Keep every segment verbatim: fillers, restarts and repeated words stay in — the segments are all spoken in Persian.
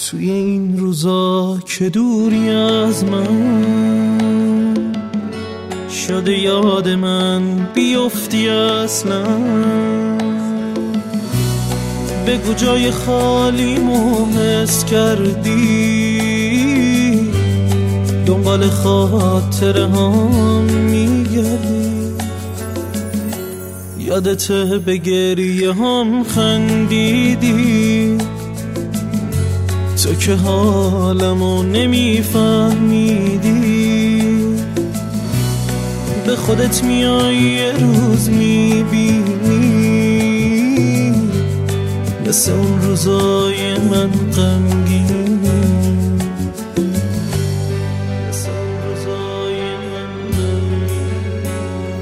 توی این روزا که دوری از من شده یاد من بیفتی اصلا، بگو جای خالیمو حس کردی، دنبال خاطره هم میگردی، یادته به گریه هم خندیدی، تو که حالمو نمیفهمیدی، به خودت میای یه روز میبینی مثل اون روزای من غمگینی، مثل اون روزای من غمگینی.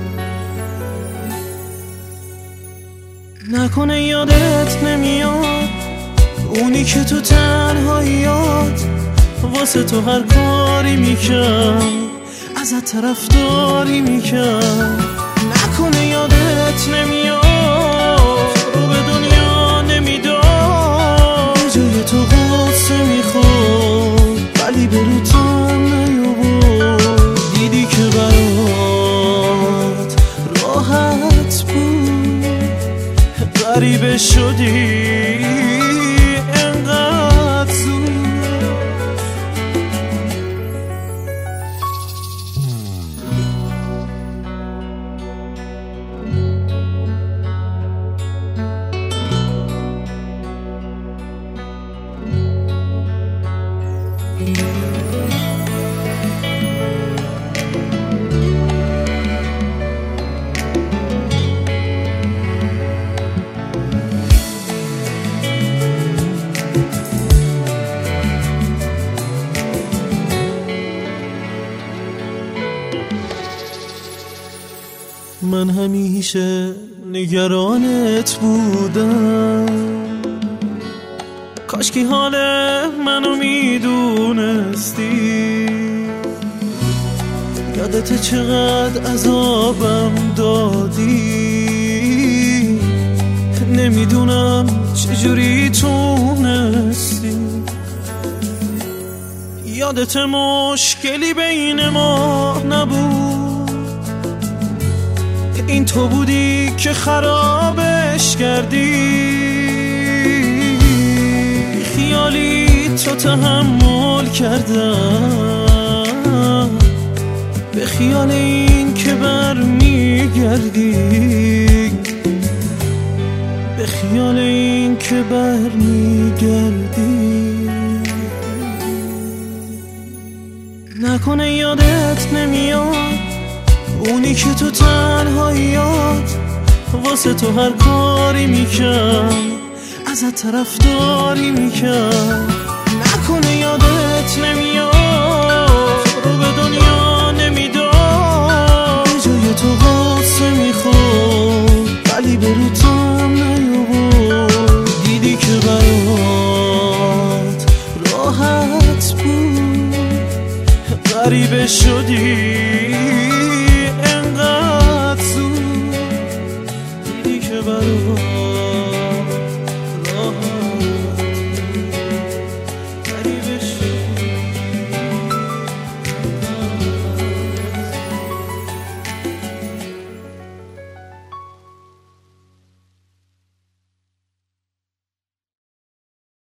نکنه یادت نمیاد اونی که تو تنهاییات واسه تو هر کاری میکرد، ازت طرفداری میکرد. نکنه یادت نمیاد رو به دنیا نمیداد، جای تو غصه میخورد ولی به رو تن نیاورد، دیدی که برات راحت بود، غریبه شدی انقدر زود. من همیشه نگرانت بودم، کاشکی حال منو میدونستی، یادت چقدر عذابم دادی، نمیدونم چجوری تونستی، یادت مشکلی بین ما نبود، این تو بودی که خرابش کردی، خیالی تو تحمل کردم، به خیال این که برمیگردی، به خیال این که برمیگردی. نکنه یادت نمیاد اونی که تو تنهاییات واسه تو هر کاری میکرد، ازت طرفداری میکرد. نکنه یادت نمیاد رو به دنیا نمیداد، جای تو غصه میخورد ولی به رو تن نیاورد، دیدی که برات راحت بود، غریبه شدی انقدر زود، دیدی که برات